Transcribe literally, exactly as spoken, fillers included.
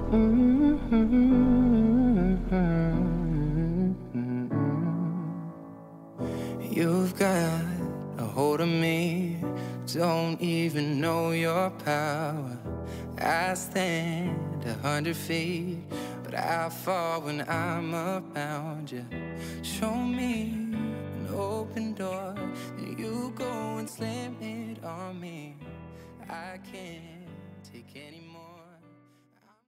You've got a hold of me, don't even know your power. I stand a hundred feet, but I fall when I'm around you. Show me an open door, then you go and slam it on me. I can't take anymore.